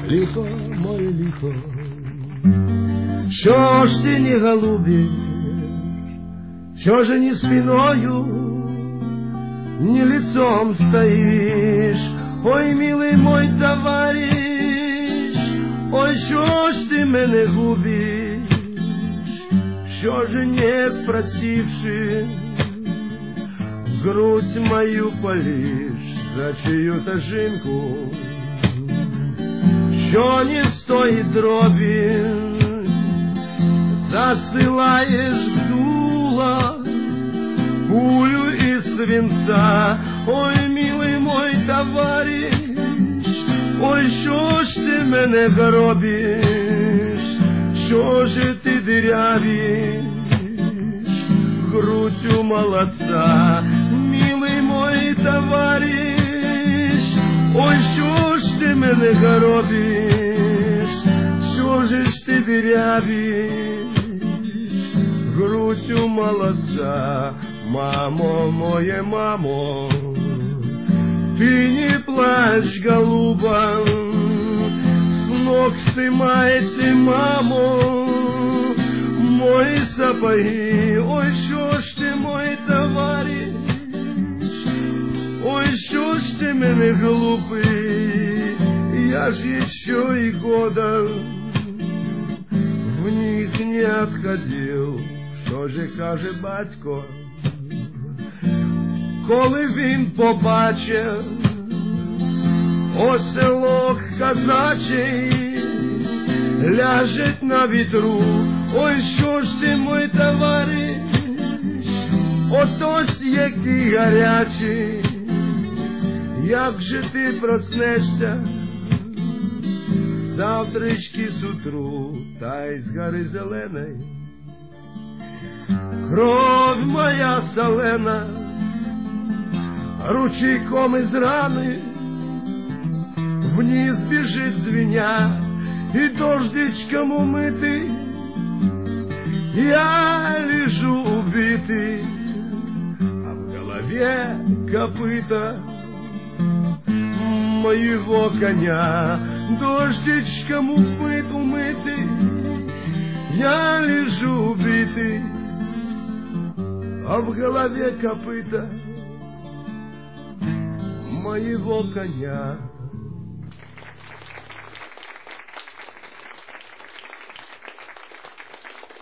Лихо, моє лихо, що ж ти не голубишь, що же не спиною, не лицом стоишь? Ой, милый мой товарищ, ой, що ж ти мене губиш, що же не спросивши, грудь мою палишь за чию-то жінку, що не стоїть дробі, засилаєш в дуло пулю из свинца. Ой, милый мой товарищ, ой, що ж ти мене гробиш, що же ти дырявишь грудь у молодца? Милый мой товарищ, ой, що ж ти мене гробиш, що же ж ти дырявишь грудь у молодца? Мамо, моя мамо, ты не плачь, голуба, с ног снимайте, мамо, мой сапоги. Ой, що ж ти, мой товарищ, ой, що ж ти мене глупый, я ж еще и года в них не отходил. Що же каже батько, коли він побачив оселок казачий ляжеть на вітру? Ой, що ж ти, мой товариш, отось який гарячий, як же ти проснешся завтрички з утру, та й з гори зеленой кровь моя солена ручейком из раны вниз бежит звеня, и дождичком умытый я лежу убитый, а в голове копыта моего коня. Дождичком умытый я лежу убитый, а в голове копыта моего коня.